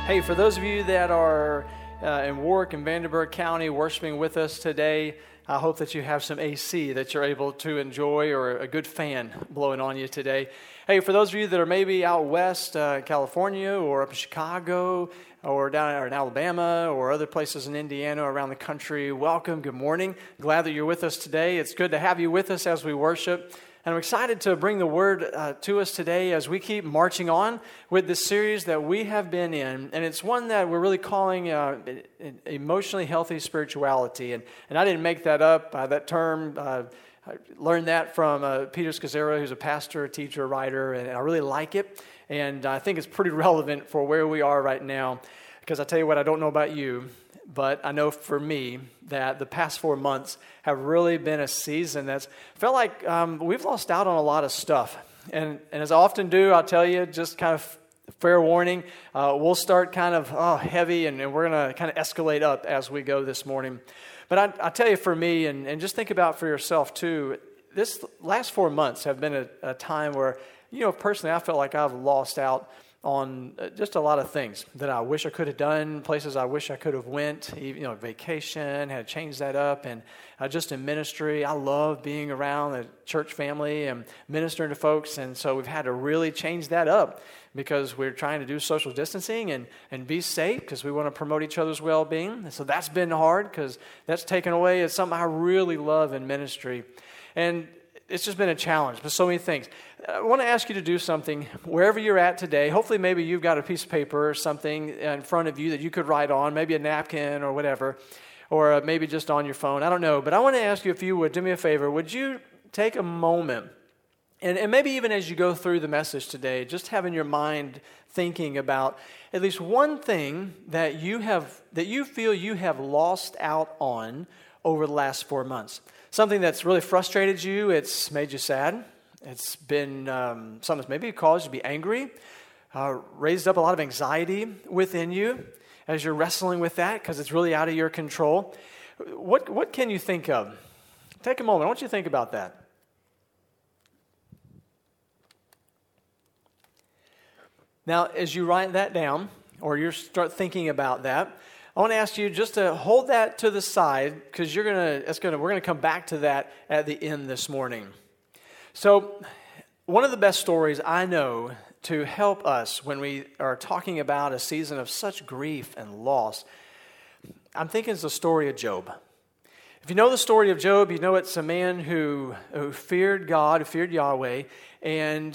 Hey, for those of you that are in Warwick and Vanderburgh County worshiping with us today, I hope that you have some AC that you're able to enjoy or a good fan blowing on you today. Hey, for those of you that are maybe out west, California or up in Chicago or down in Alabama or other places in Indiana or around the country, welcome, good morning. Glad that you're with us today. It's good to have you with us as we worship. And I'm excited to bring the word to us today as we keep marching on with this series that we have been in. And it's one that we're really calling emotionally healthy spirituality. And I didn't make that up, that term. I learned that from Peter Scazzero, who's a pastor, a teacher, a writer, and I really like it. And I think it's pretty relevant for where we are right now. Because I tell you what, I don't know about you, but I know for me that the past 4 months have really been a season that's felt like we've lost out on a lot of stuff. And as I often do, I'll tell you, just kind of fair warning, we'll start kind of heavy and we're going to kind of escalate up as we go this morning. But I tell you, for me, and just think about for yourself too, this last 4 months have been a time where, personally, I felt like I've lost out on just a lot of things that I wish I could have done, places I wish I could have went, vacation, had to change that up, and just in ministry, I love being around the church family and ministering to folks, and so we've had to really change that up because we're trying to do social distancing and be safe because we want to promote each other's well-being, and so that's been hard because that's taken away. It's something I really love in ministry, and it's just been a challenge, but so many things. I want to ask you to do something wherever you're at today. Hopefully maybe you've got a piece of paper or something in front of you that you could write on, maybe a napkin or whatever, or maybe just on your phone. I don't know, but I want to ask you if you would do me a favor. Would you take a moment, and maybe even as you go through the message today, just have in your mind thinking about at least one thing that you feel you have lost out on over the last 4 months. Something that's really frustrated you, it's made you sad, it's been something that's maybe caused you to be angry, raised up a lot of anxiety within you as you're wrestling with that because it's really out of your control. What can you think of? Take a moment. I want you to think about that. Now, as you write that down or you start thinking about that, I want to ask you just to hold that to the side because we're going to come back to that at the end this morning. So, one of the best stories I know to help us when we are talking about a season of such grief and loss, I'm thinking it's the story of Job. If you know the story of Job, you know it's a man who feared God, who feared Yahweh, and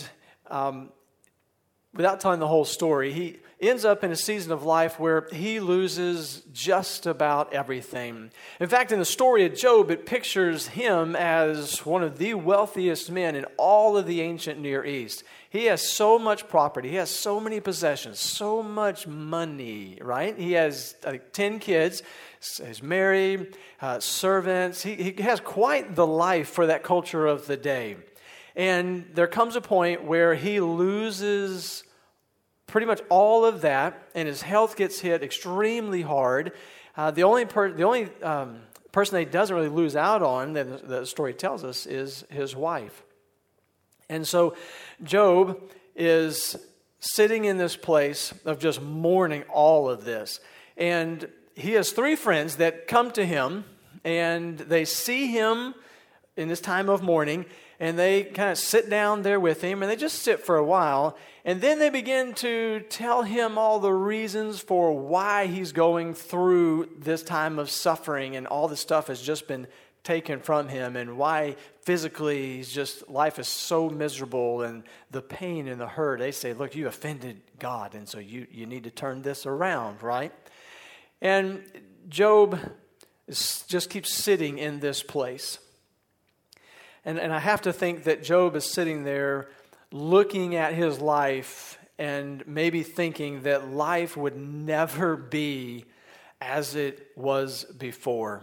without telling the whole story, he ends up in a season of life where he loses just about everything. In fact, in the story of Job, it pictures him as one of the wealthiest men in all of the ancient Near East. He has so much property. He has so many possessions, so much money, right? He has 10 kids. He's married, servants. He has quite the life for that culture of the day. And there comes a point where he loses pretty much all of that, and his health gets hit extremely hard. The only person that he doesn't really lose out on, that the story tells us, is his wife. And so Job is sitting in this place of just mourning all of this. And he has 3 friends that come to him, and they see him in this time of mourning, and they kind of sit down there with him, and they just sit for a while, and then they begin to tell him all the reasons for why he's going through this time of suffering, and all this stuff has just been taken from him, and why physically life is so miserable, and the pain and the hurt. They say, look, you offended God, and so you need to turn this around, right? And Job just keeps sitting in this place. And I have to think that Job is sitting there looking at his life and maybe thinking that life would never be as it was before.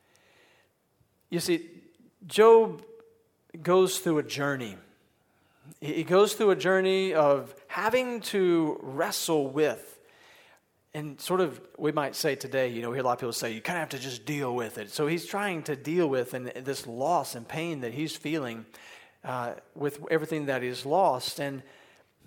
You see, Job goes through a journey. He goes through a journey of having to wrestle with, and sort of, we might say today, we hear a lot of people say, you kind of have to just deal with it. So he's trying to deal with this loss and pain that he's feeling with everything that he's lost. And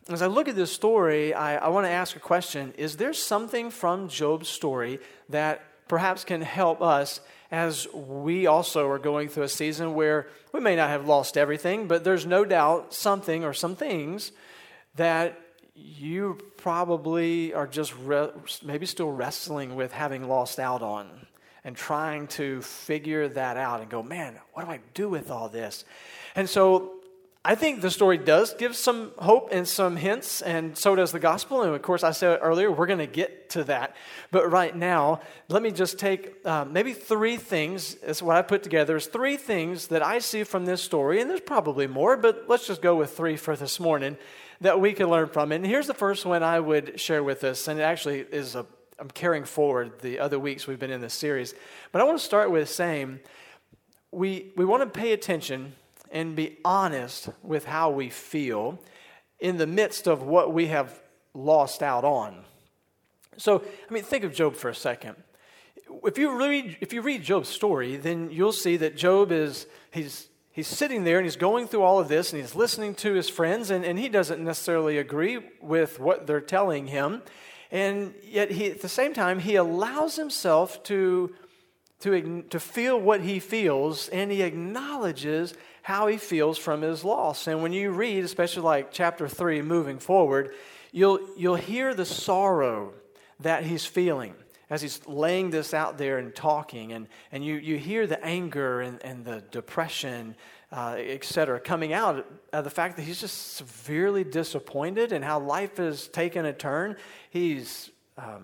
as I look at this story, I want to ask a question. Is there something from Job's story that perhaps can help us as we also are going through a season where we may not have lost everything, but there's no doubt something or some things that you probably are just maybe still wrestling with having lost out on and trying to figure that out and go, man, what do I do with all this? And so I think the story does give some hope and some hints, and so does the gospel. And of course, I said earlier, we're going to get to that. But right now, let me just take maybe three things. That's what I put together is three things that I see from this story. And there's probably more, but let's just go with three for this morning that we can learn from. And here's the first one I would share with us. And it actually is I'm carrying forward the other weeks we've been in this series. But I want to start with saying we want to pay attention and be honest with how we feel in the midst of what we have lost out on. So, think of Job for a second. If you read Job's story, then you'll see that Job he's sitting there and he's going through all of this and he's listening to his friends and he doesn't necessarily agree with what they're telling him. And yet at the same time, he allows himself to feel what he feels, and he acknowledges how he feels from his loss. And when you read, especially like chapter 3 moving forward, you'll hear the sorrow that he's feeling as he's laying this out there and talking. And you hear the anger and the depression, etc., coming out of the fact that he's just severely disappointed in how life has taken a turn. He has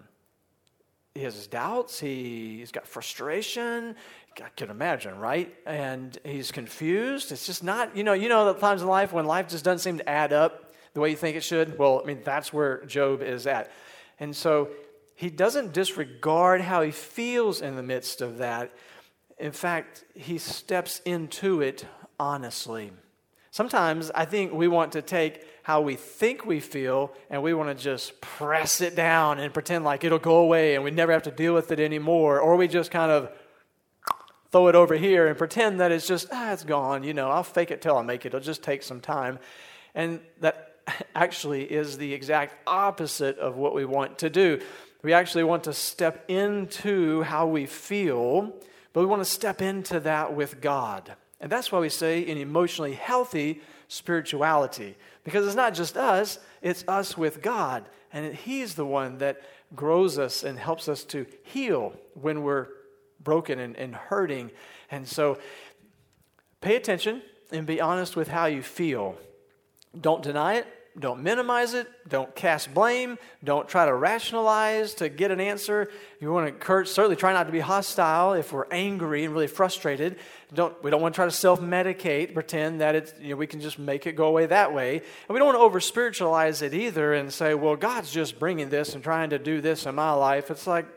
his doubts. He's got frustration. I can imagine, right? And he's confused. It's just not, the times in life when life just doesn't seem to add up the way you think it should. Well, that's where Job is at. And so he doesn't disregard how he feels in the midst of that. In fact, he steps into it honestly. Sometimes I think we want to take how we think we feel and we want to just press it down and pretend like it'll go away and we never have to deal with it anymore. Or we just kind of throw it over here and pretend that it's just, it's gone. I'll fake it till I make it. It'll just take some time. And that actually is the exact opposite of what we want to do. We actually want to step into how we feel, but we want to step into that with God. And that's why we say in emotionally healthy spirituality. Because it's not just us, it's us with God. And He's the one that grows us and helps us to heal when we're broken and hurting. And so pay attention and be honest with how you feel. Don't deny it. Don't minimize it. Don't cast blame. Don't try to rationalize to get an answer. You want to encourage, certainly try not to be hostile if we're angry and really frustrated. We don't want to try to self-medicate, pretend that it's, we can just make it go away that way. And we don't want to over-spiritualize it either and say, well, God's just bringing this and trying to do this in my life. It's like,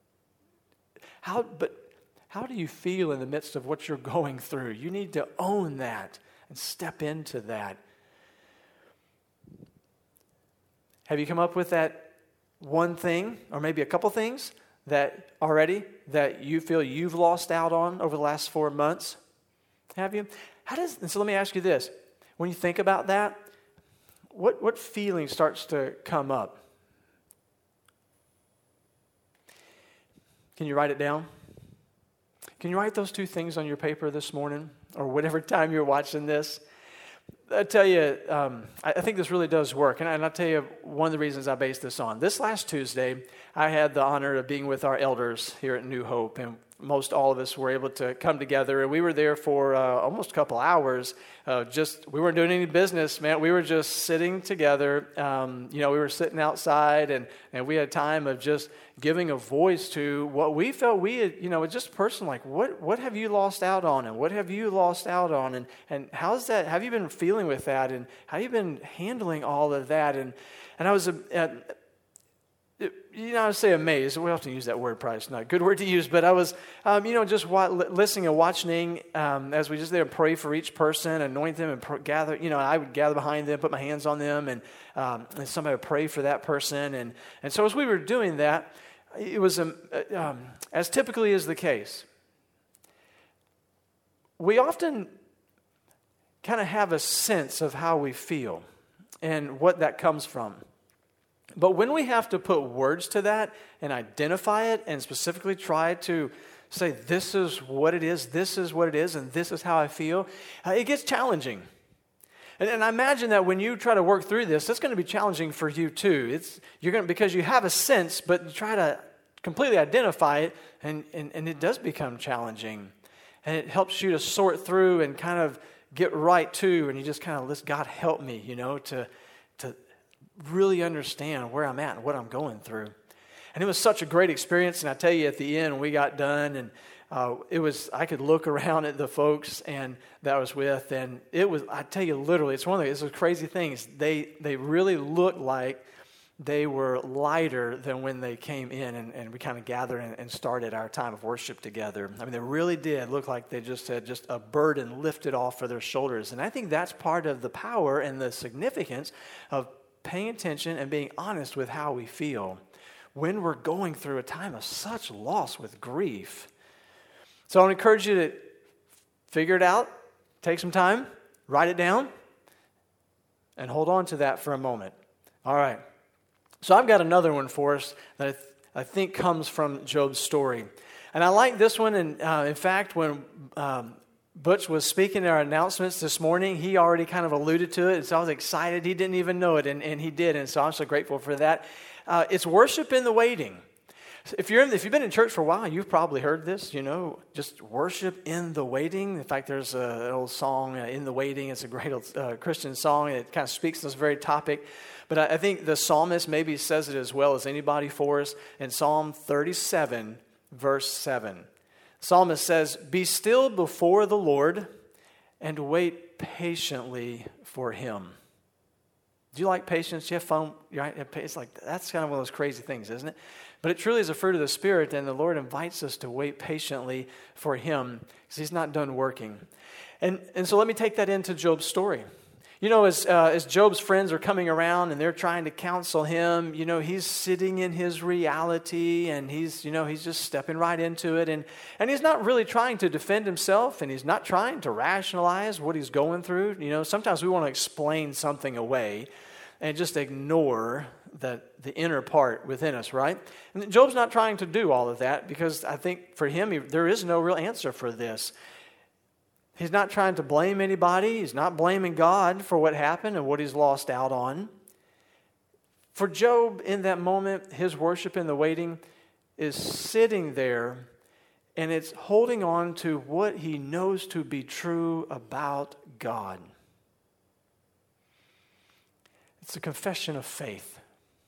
how do you feel in the midst of what you're going through? You need to own that and step into that. Have you come up with that one thing or maybe a couple things that you feel you've lost out on over the last 4 months? Have you? And so let me ask you this. When you think about that, what feeling starts to come up? Can you write it down? Can you write those two things on your paper this morning or whatever time you're watching this? I tell you, I think this really does work. And I'll tell you one of the reasons I based this on. This last Tuesday, I had the honor of being with our elders here at New Hope. And most all of us were able to come together. And we were there for almost a couple hours. We weren't doing any business, man. We were just sitting together. We were sitting outside. And we had time of just giving a voice to what we felt we had, just personal, like, what have you lost out on? And what have you lost out on? And how's that? Have you been feeling with that? And how have you been handling all of that? And I was, I say amazed. We often use that word, probably it's not a good word to use, but I was, just listening and watching as we just there pray for each person, anoint them, and gather, I would gather behind them, put my hands on them, and somebody would pray for that person. And so as we were doing that, it was, as typically is the case, we often kind of have a sense of how we feel. and what that comes from. But when we have to put words to that and identify it and specifically try to say, this is what it is, and this is how I feel, it gets challenging. And I imagine that when you try to work through this, it's going to be challenging for you too. Because you have a sense, but you try to completely identify it, and it does become challenging. And it helps you to sort through and kind of get right to, and you just kind of let God help me, to really understand where I'm at and what I'm going through. And it was such a great experience. And I tell you, at the end, we got done, and I could look around at the folks that I was with, and I tell you, literally, it's one of those crazy things. They really looked like they were lighter than when they came in, and we kind of gathered and started our time of worship together. I mean, they really did look like they just had just a burden lifted off of their shoulders. And I think that's part of the power and the significance of paying attention and being honest with how we feel when we're going through a time of such loss with grief. So I want to encourage you to figure it out, take some time, write it down, and hold on to that for a moment. All right. So I've got another one for us that I think comes from Job's story. And I like this one. And in fact, when Butch was speaking in our announcements this morning, he already kind of alluded to it. And so I was excited. He didn't even know it, and he did. And so I'm so grateful for that. It's worship in the waiting. If you've been in church for a while, you've probably heard this, just worship in the waiting. In fact, there's an old song, In the Waiting. It's a great old Christian song. It kind of speaks to this very topic. But I think the psalmist maybe says it as well as anybody for us in Psalm 37, verse 7. The psalmist says, "Be still before the Lord and wait patiently for Him." Do you like patience? Do you have fun? It's like, that's kind of one of those crazy things, isn't it? But it truly is a fruit of the Spirit, and the Lord invites us to wait patiently for Him because He's not done working. And so let me take that into Job's story. As Job's friends are coming around and they're trying to counsel him, he's sitting in his reality, and he's just stepping right into it. And he's not really trying to defend himself, and he's not trying to rationalize what he's going through. Sometimes we want to explain something away and just ignore the inner part within us, right? And Job's not trying to do all of that, because I think for him, there is no real answer for this. He's not trying to blame anybody. He's not blaming God for what happened and what he's lost out on. For Job, in that moment, his worship in the waiting is sitting there, and it's holding on to what he knows to be true about God. It's a confession of faith.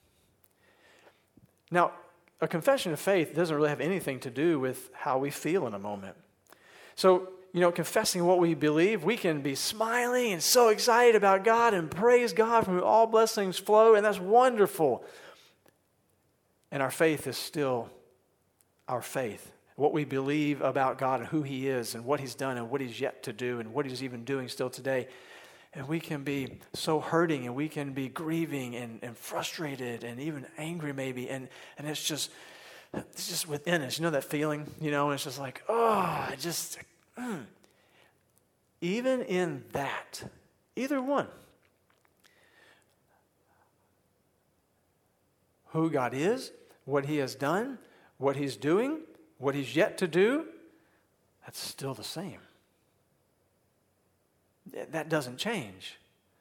Now, a confession of faith doesn't really have anything to do with how we feel in a moment. So, confessing what we believe, we can be smiling and so excited about God and praise God from whom all blessings flow, and that's wonderful. And our faith is still our faith. What we believe about God and who He is and what He's done and what He's yet to do and what He's even doing still today. And we can be so hurting, and we can be grieving and frustrated and even angry maybe, and it's just within us. That feeling, and it's just like, even in that, either one, who God is, what He has done, what He's doing, what He's yet to do, that's still the same. That doesn't change.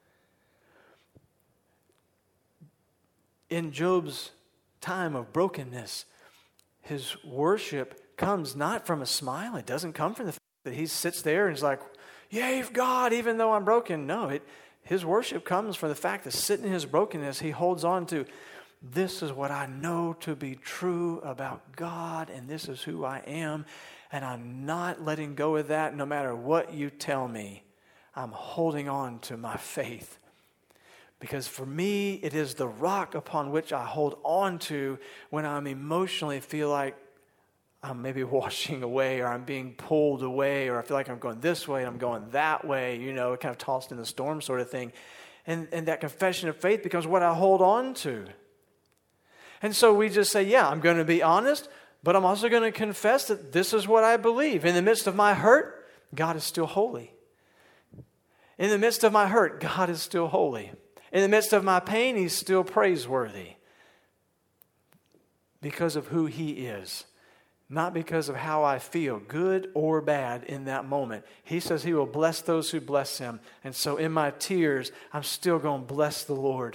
In Job's time of brokenness, his worship comes not from a smile. It doesn't come from the fact that he sits there and is like, "Yay, God, even though I'm broken." No, his worship comes from the fact that sitting in his brokenness, he holds on to, this is what I know to be true about God, and this is who I am, and I'm not letting go of that no matter what you tell me. I'm holding on to my faith. Because for me, it is the rock upon which I hold on to when I'm emotionally feel like I'm maybe washing away, or I'm being pulled away, or I feel like I'm going this way and I'm going that way, kind of tossed in the storm sort of thing. And that confession of faith becomes what I hold on to. And so we just say, yeah, I'm going to be honest, but I'm also going to confess that this is what I believe. In the midst of my hurt, God is still holy. In the midst of my hurt, God is still holy. In the midst of my pain, He's still praiseworthy because of who He is, not because of how I feel, good or bad in that moment. He says He will bless those who bless Him. And so in my tears, I'm still going to bless the Lord.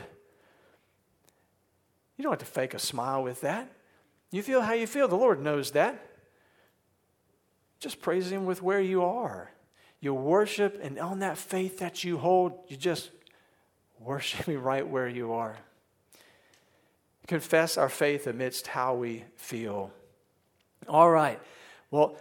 You don't have to fake a smile with that. You feel how you feel. The Lord knows that. Just praise Him with where you are. You worship, and on that faith that you hold, you just worship Him right where you are. Confess our faith amidst how we feel. All right. Well,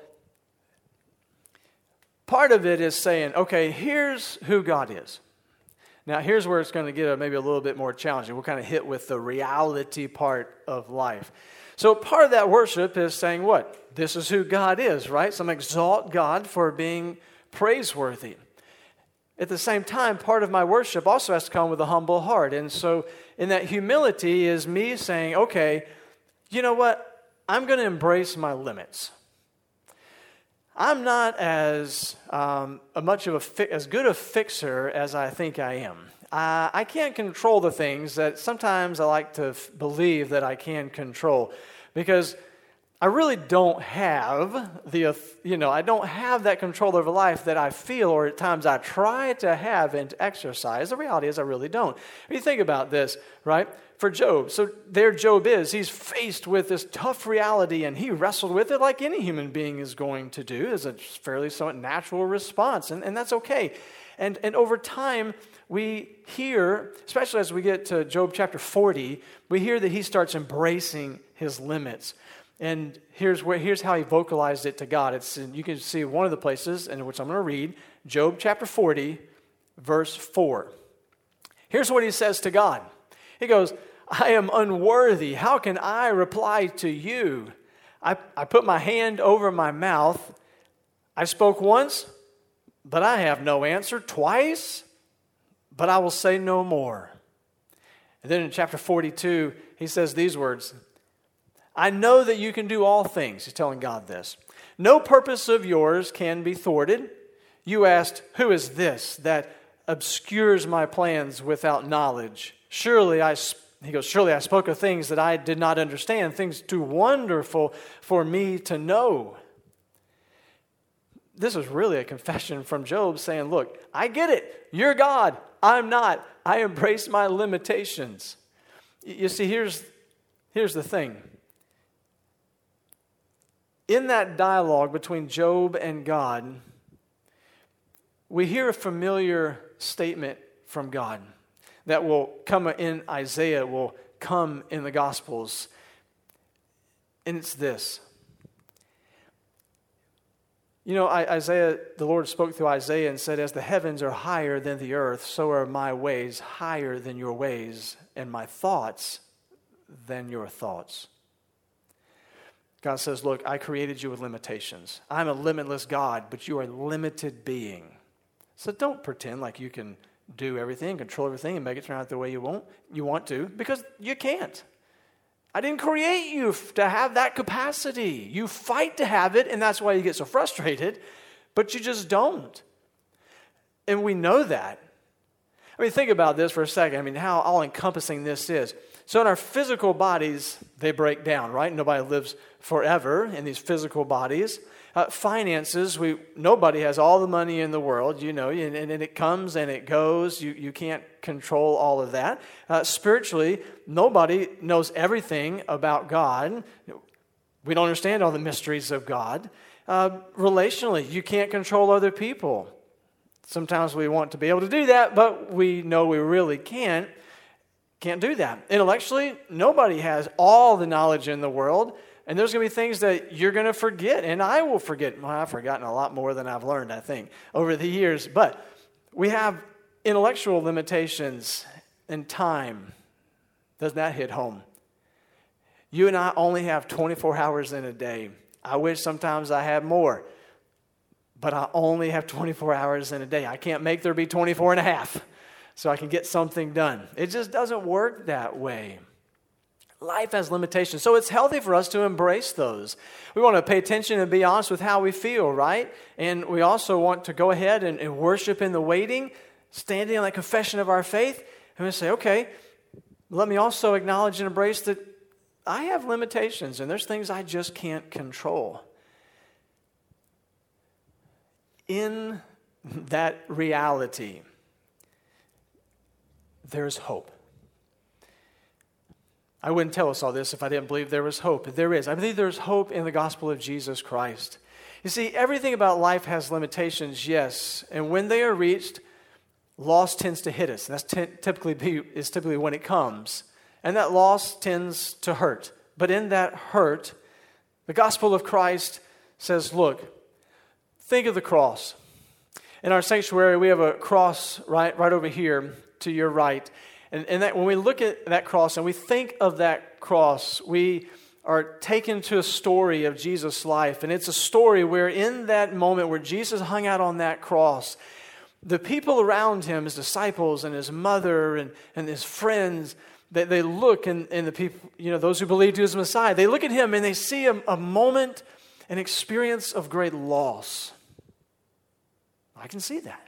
part of it is saying, okay, here's who God is. Now, here's where it's going to get maybe a little bit more challenging. We'll kind of hit with the reality part of life. So part of that worship is saying what? This is who God is, right? So I'm exalt God for being praiseworthy. At the same time, part of my worship also has to come with a humble heart. And so in that humility is me saying, okay, you know what? I'm going to embrace my limits. I'm not as as good a fixer as I think I am. I can't control the things that sometimes I like to believe that I can control, because I really don't have I don't have that control over life that I feel, or at times I try to have and to exercise. The reality is I really don't. When you think about this, right? For Job, so there Job is. He's faced with this tough reality, and he wrestled with it like any human being is going to do. It's a fairly somewhat natural response, and that's okay. And over time, we hear, especially as we get to Job chapter 40, we hear that he starts embracing his limits. And here's how he vocalized it to God. You can see one of the places in which I'm going to read, Job chapter 40, verse 4. Here's what he says to God. He goes, I am unworthy. How can I reply to you? I put my hand over my mouth. I spoke once, but I have no answer. Twice, but I will say no more. And then in chapter 42, he says these words, I know that you can do all things. He's telling God this. No purpose of yours can be thwarted. You asked, who is this that obscures my plans without knowledge? Surely I spoke of things that I did not understand, things too wonderful for me to know. This is really a confession from Job saying, look, I get it. You're God. I'm not. I embrace my limitations. You see, here's the thing. In that dialogue between Job and God, we hear a familiar statement from God that will come in Isaiah, will come in the Gospels. And it's this. You know, Isaiah, the Lord spoke through Isaiah and said, as the heavens are higher than the earth, so are my ways higher than your ways, and my thoughts than your thoughts. God says, look, I created you with limitations. I'm a limitless God, but you are a limited being. So don't pretend like you can do everything, control everything, and make it turn out the way you want to, because you can't. I didn't create you to have that capacity. You fight to have it, and that's why you get so frustrated, but you just don't. And we know that. I mean, think about this for a second. I mean, how all-encompassing this is. So in our physical bodies, they break down, right? Nobody lives forever in these physical bodies. Finances, nobody has all the money in the world, you know, and it comes and it goes. You can't control all of that. Spiritually, nobody knows everything about God. We don't understand all the mysteries of God. Relationally, you can't control other people. Sometimes we want to be able to do that, but we know we really can't do that. Intellectually, nobody has all the knowledge in the world. And there's going to be things that you're going to forget, and I will forget. Well, I've forgotten a lot more than I've learned, I think, over the years. But we have intellectual limitations and time. Doesn't that hit home? You and I only have 24 hours in a day. I wish sometimes I had more, but I only have 24 hours in a day. I can't make there be 24 and a half so I can get something done. It just doesn't work that way. Life has limitations, so it's healthy for us to embrace those. We want to pay attention and be honest with how we feel, right? And we also want to go ahead and worship in the waiting, standing on that confession of our faith. I'm going to say, okay, let me also acknowledge and embrace that I have limitations and there's things I just can't control. In that reality, there's hope. I wouldn't tell us all this if I didn't believe there was hope. But there is. I believe there's hope in the gospel of Jesus Christ. You see, everything about life has limitations, yes. And when they are reached, loss tends to hit us. That's typically when it comes. And that loss tends to hurt. But in that hurt, the gospel of Christ says, look, think of the cross. In our sanctuary, we have a cross right over here to your right. And that when we look at that cross and we think of that cross, we are taken to a story of Jesus' life. And it's a story where in that moment where Jesus hung out on that cross, the people around him, his disciples and his mother and his friends, they look, and the people, those who believed he was the Messiah, they look at him and they see a moment, an experience of great loss. I can see that.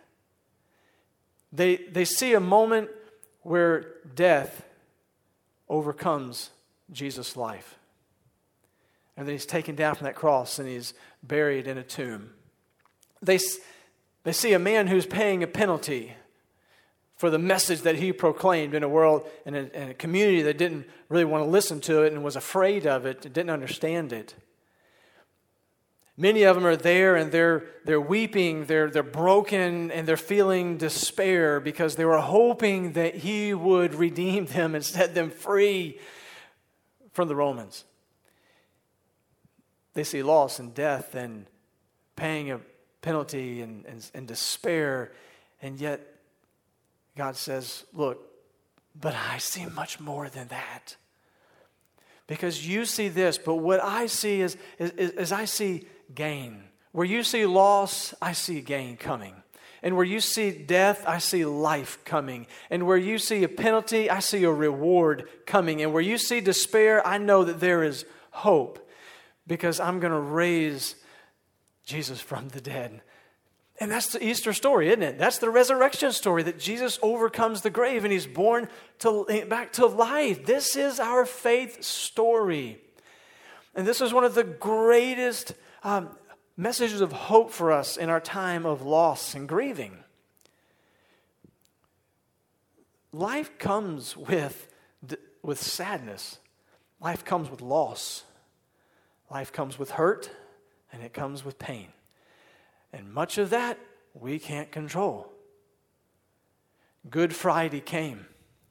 They see a moment where death overcomes Jesus' life. And then he's taken down from that cross and he's buried in a tomb. They see a man who's paying a penalty for the message that he proclaimed in a world and in a community that didn't really want to listen to it and was afraid of it and didn't understand it. Many of them are there and they're weeping, they're broken, and they're feeling despair because they were hoping that he would redeem them and set them free from the Romans. They see loss and death and paying a penalty and despair, and yet God says, look, but I see much more than that. Because you see this, but what I see is I see gain. Where you see loss, I see gain coming. And where you see death, I see life coming. And where you see a penalty, I see a reward coming. And where you see despair, I know that there is hope. Because I'm going to raise Jesus from the dead. And that's the Easter story, isn't it? That's the resurrection story, that Jesus overcomes the grave and he's born back to life. This is our faith story. And this is one of the greatest messages of hope for us in our time of loss and grieving. Life comes with sadness. Life comes with loss. Life comes with hurt, and it comes with pain. And much of that we can't control. Good Friday came,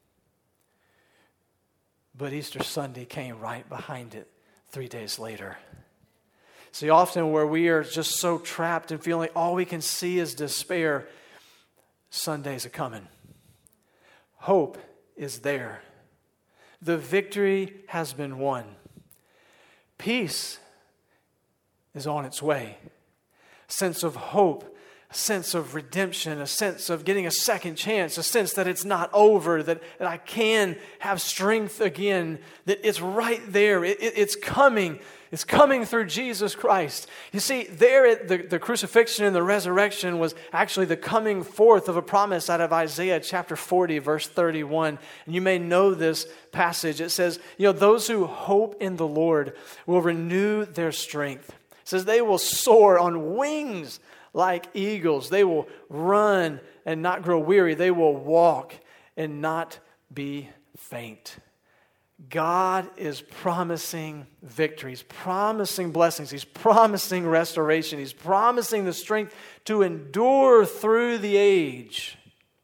but Easter Sunday came right behind it 3 days later. See, often where we are just so trapped and feeling all we can see is despair, Sundays are coming. Hope is there. The victory has been won. Peace is on its way. A sense of hope, a sense of redemption, a sense of getting a second chance, a sense that it's not over, that I can have strength again, that it's right there, it's coming. It's coming through Jesus Christ. You see, there at the crucifixion and the resurrection was actually the coming forth of a promise out of Isaiah chapter 40, verse 31. And you may know this passage. It says, those who hope in the Lord will renew their strength. It says they will soar on wings like eagles. They will run and not grow weary. They will walk and not be faint. God is promising victory. He's promising blessings. He's promising restoration. He's promising the strength to endure through the age.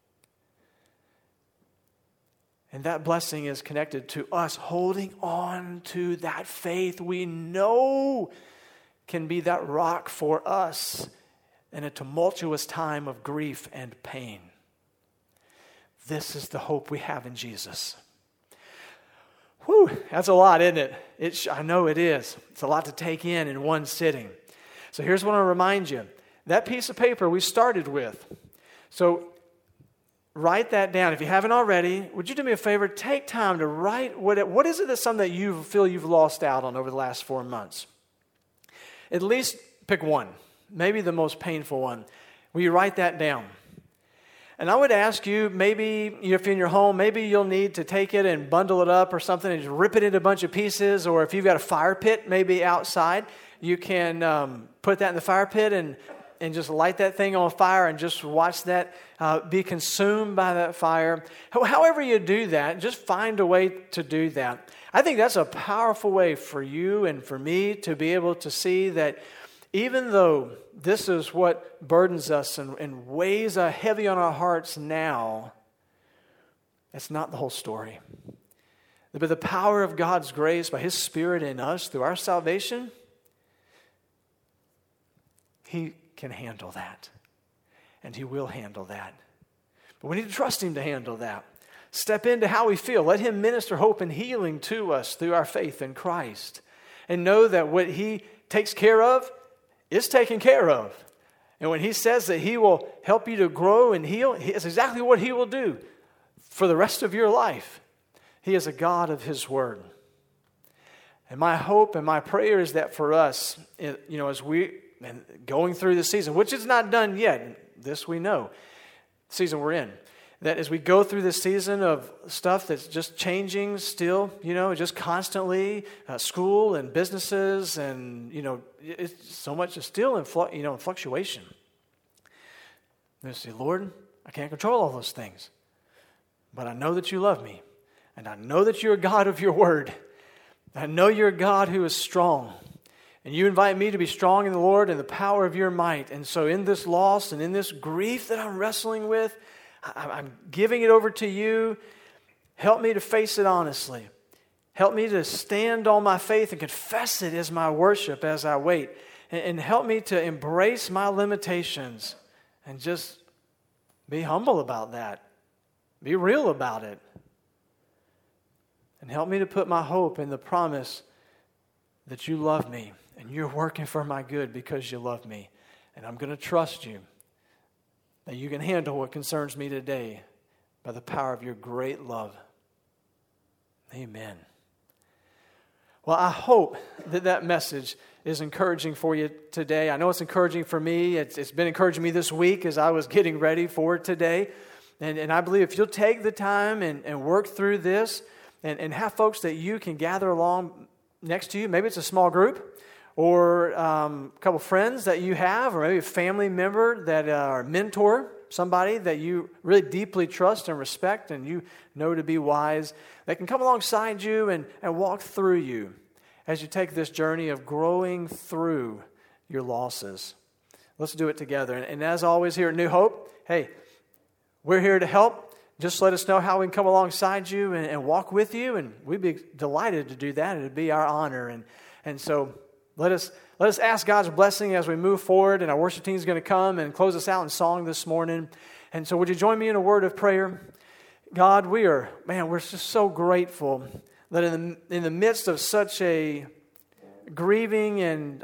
And that blessing is connected to us holding on to that faith we know can be that rock for us in a tumultuous time of grief and pain. This is the hope we have in Jesus. Whew, that's a lot, isn't it? I know it is. It's a lot to take in one sitting. So here's what I want to remind you. That piece of paper we started with. So write that down. If you haven't already, would you do me a favor? Take time to write what is it that's something that you feel you've lost out on over the last 4 months? At least pick one, maybe the most painful one. Will you write that down? And I would ask you, maybe if you're in your home, maybe you'll need to take it and bundle it up or something and just rip it into a bunch of pieces. Or if you've got a fire pit maybe outside, you can put that in the fire pit and just light that thing on fire and just watch that be consumed by that fire. However you do that, just find a way to do that. I think that's a powerful way for you and for me to be able to see that even though this is what burdens us and weighs heavy on our hearts now, that's not the whole story. But the power of God's grace by His Spirit in us through our salvation, He can handle that. And He will handle that. But we need to trust Him to handle that. Step into how we feel. Let Him minister hope and healing to us through our faith in Christ. And know that what He takes care of is taken care of. And when He says that He will help you to grow and heal, it's exactly what He will do for the rest of your life. He is a God of His Word. And my hope and my prayer is that for us, as we going through the season, which is not done yet, this we know, the season we're in, that as we go through this season of stuff that's just changing still, just constantly, school and businesses and, it's so much is still in fluctuation. And I say, Lord, I can't control all those things, but I know that You love me, and I know that You're a God of Your Word. I know You're a God who is strong, and You invite me to be strong in the Lord and the power of Your might. And so in this loss and in this grief that I'm wrestling with, I'm giving it over to You. Help me to face it honestly. Help me to stand on my faith and confess it as my worship as I wait. And help me to embrace my limitations and just be humble about that. Be real about it. And help me to put my hope in the promise that You love me and You're working for my good because You love me. And I'm going to trust You that You can handle what concerns me today by the power of Your great love. Amen. Well, I hope that message is encouraging for you today. I know it's encouraging for me. It's been encouraging me this week as I was getting ready for today. And I believe if you'll take the time and work through this and have folks that you can gather along next to you, maybe it's a small group, or a couple friends that you have, or maybe a family member that are a mentor, somebody that you really deeply trust and respect and you know to be wise, that can come alongside you and walk through you as you take this journey of growing through your losses. Let's do it together. And as always here at New Hope, hey, we're here to help. Just let us know how we can come alongside you and walk with you, and we'd be delighted to do that. It would be our honor. And so let us ask God's blessing as we move forward, and our worship team is going to come and close us out in song this morning. And so would you join me in a word of prayer? God, we're just so grateful that in the midst of such a grieving and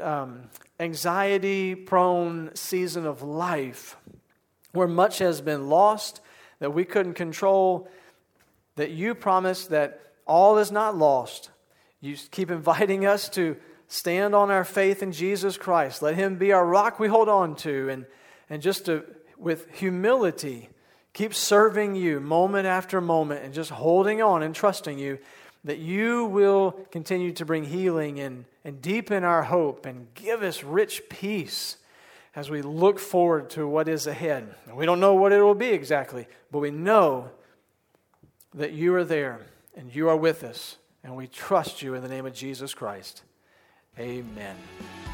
anxiety-prone season of life, where much has been lost that we couldn't control, that You promised that all is not lost. You keep inviting us to stand on our faith in Jesus Christ. Let Him be our rock we hold on to, and just to, with humility, keep serving You moment after moment and just holding on and trusting You that You will continue to bring healing and deepen our hope and give us rich peace as we look forward to what is ahead. We don't know what it will be exactly, but we know that You are there and You are with us, and we trust You in the name of Jesus Christ. Amen.